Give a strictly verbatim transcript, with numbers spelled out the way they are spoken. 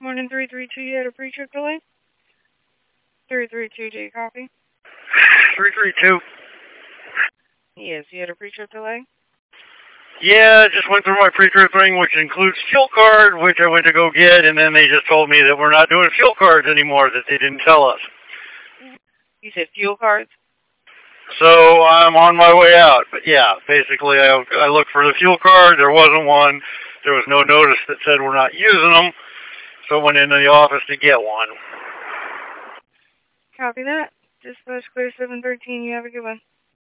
Morning three three two, you had a pre-trip delay? three three two, do you copy? three three two. Yes, you had a pre-trip delay? Yeah, I just went through my pre-trip thing, which includes fuel card, which I went to go get, and then they just told me that we're not doing fuel cards anymore, that they didn't tell us. You said fuel cards? So I'm on my way out. But yeah, basically I, I looked for the fuel card. There wasn't one. There was no notice that said we're not using them. So I went into the office to get one. Copy that. Dispatch clear seven thirteen. You have a good one.